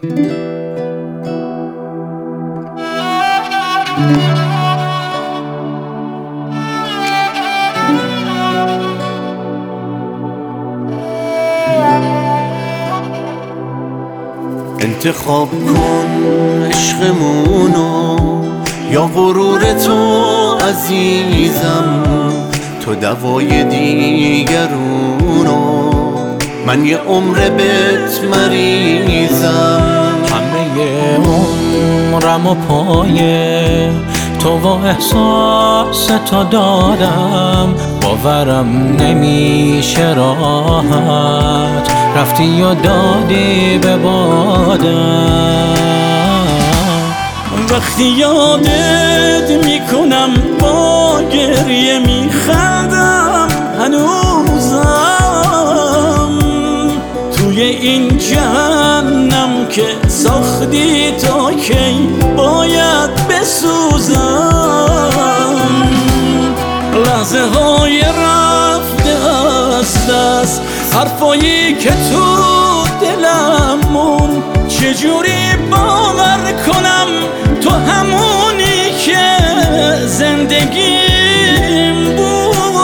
انتخاب کن عشقمونو یا غرور تو عزیزم، تو دوای دیگرونو، من یه عمر بهت مریضم. همه عمرم و پای تو و احساس تو دادم، باورم نمیشه راحت رفتی و دادی به بادم. وقتی یادت میکنم با گریه میخندم هنوزم، توی این جهنم که ساختی تا کی باید بسوزم. لحظه های رفته از دست، حرفایی که تو دلم مون، چجوری باور کنم تو همونی که زندگیم بود.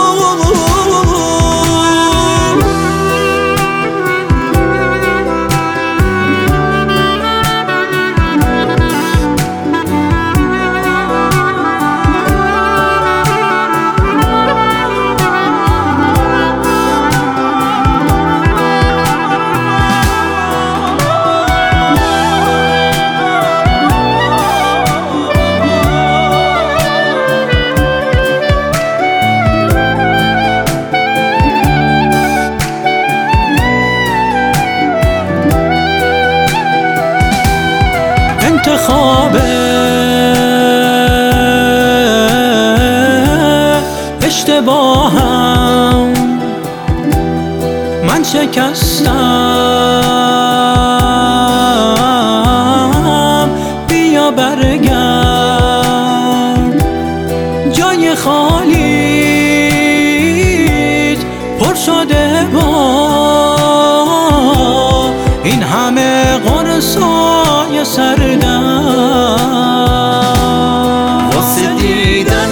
انتخاب اشتباهم، من شکستم، بیا برگرد. جای خالیت پر شده با این همه قرصای سردم. واسه دیدن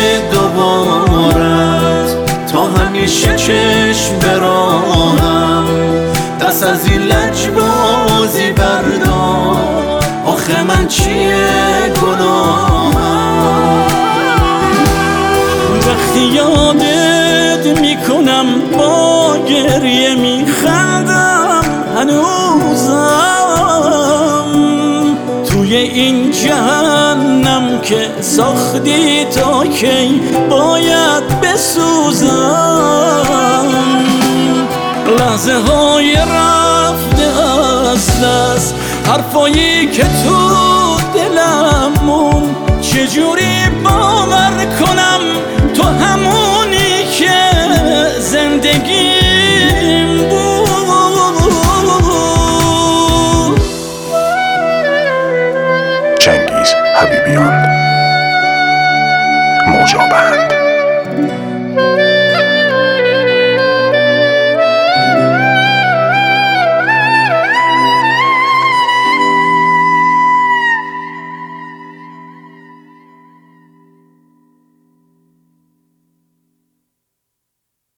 دوبارت تا همیشه چشم براهم، دست از این لجبازی بردار، آخه من چیه گناهم. وقتی یادت میکنم با گریه میخندم هنوزم، توی این جهنم که ساختی تا کی باید بسوزم. لحظه های رفته از دست، حرفایی که تو دلم مون، چجوری باور کنم تو همونی که زندگی